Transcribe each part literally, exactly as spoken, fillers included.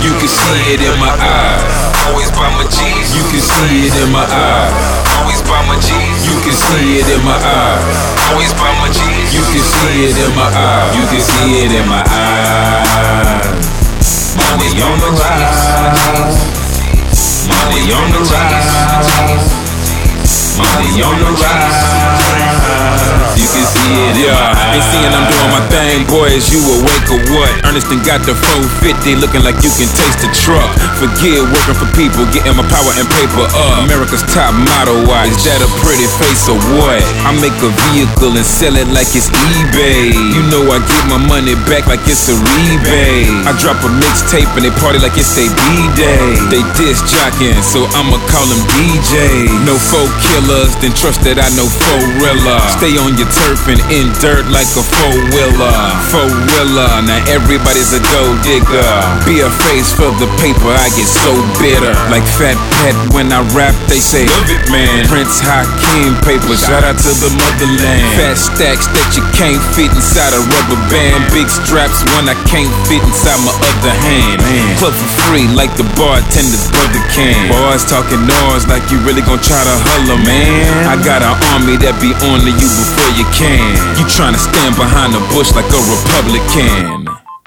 You can see it in my eyes. Always by my G's. You can see it in my eyes. Always by my G's. You can see it in my eyes. Always by my G's. You can see it in my eyes. You can see it in my eyes. Money on the rise. Money on the rise. Money on the rise. You can see it in my eyes. Ain't seeing I'm doing my thing, boy, is you awake or what? Ernest and got the four fifty, looking like you can taste the truck. Forget working for people, getting my power and paper up. America's top model, why? Is that a pretty face or what? I make a vehicle and sell it like it's eBay. You know I get my money back like it's a rebate. I drop a mixtape and they party like it's their B-Day. They disc jocking, so I'ma call them D J. No four killers, then trust that I know four-rilla. Stay on your turf and in dirt like a four-wheeler. Four-wheeler, now everybody's a gold digger. Be a face for the paper, I get so bitter. Like Fat Pat when I rap, they say, love it, man. Prince Hakeem paper, shout out to the motherland. Fat stacks that you can't fit inside a rubber band. Big straps when I can't fit inside my other hand. Club for free like the bartender's brother can. Boys talking noise like you really gon' try to holler, man. I got an army that be on to you before you can. You tryna stand behind the bush like a Republican.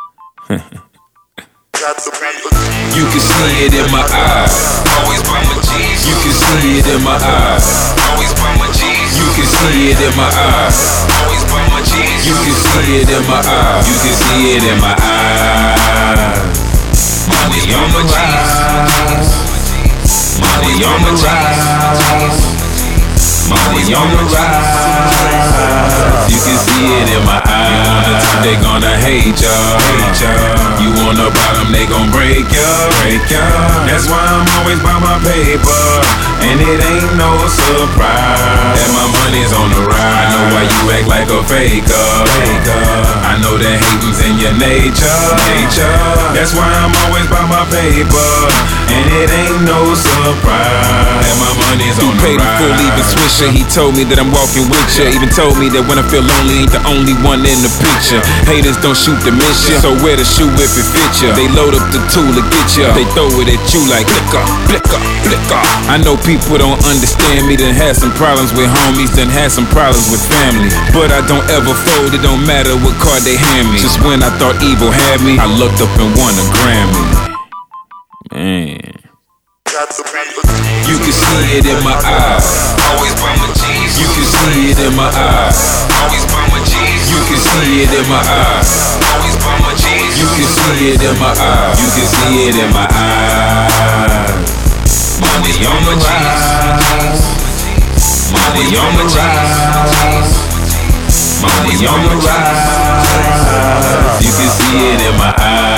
You can see it in my eyes. Always by my G's. You can see it in my eyes. Always by my G's. You can see it in my eyes. Always by my G's. You can see it in my eyes. You can see it in my eyes. Money on the rise. Money on the rise. Money on the rise. You can see it in my eyes. You on the top, they gonna hate ya. You on the bottom, they gon' break ya. Break ya. That's why I'm always by my paper, and it ain't no surprise that my money's on the rise. I know why you act like a faker. I know that hating's in your nature. Nature. That's why I'm always by my paper, and it ain't no surprise that my money's on the rise. Paid before leaving Swisher, he told me that I'm walking with ya. Even told me that when I feel lonely, ain't the only one in the picture. Haters don't shoot to miss ya, so wear the shoe if it fits ya. They load up the tool to get ya, they throw it at you like flicker, flicker, flicker. I know people don't understand me, done had some problems with homies, done had some problems with family. But I don't ever fold, it don't matter what card they hand me. Just when I thought evil had me, I looked up and won a Grammy. Man. You can see it in my eyes. Always by my G's. You can see it in my eyes. Always by my G's. You can see it in my eyes. Always by my G's. You can see it in my eyes. You can see it in my eyes. Money on the rise. Money on the rise. Money on the rise. You can see it in my eyes.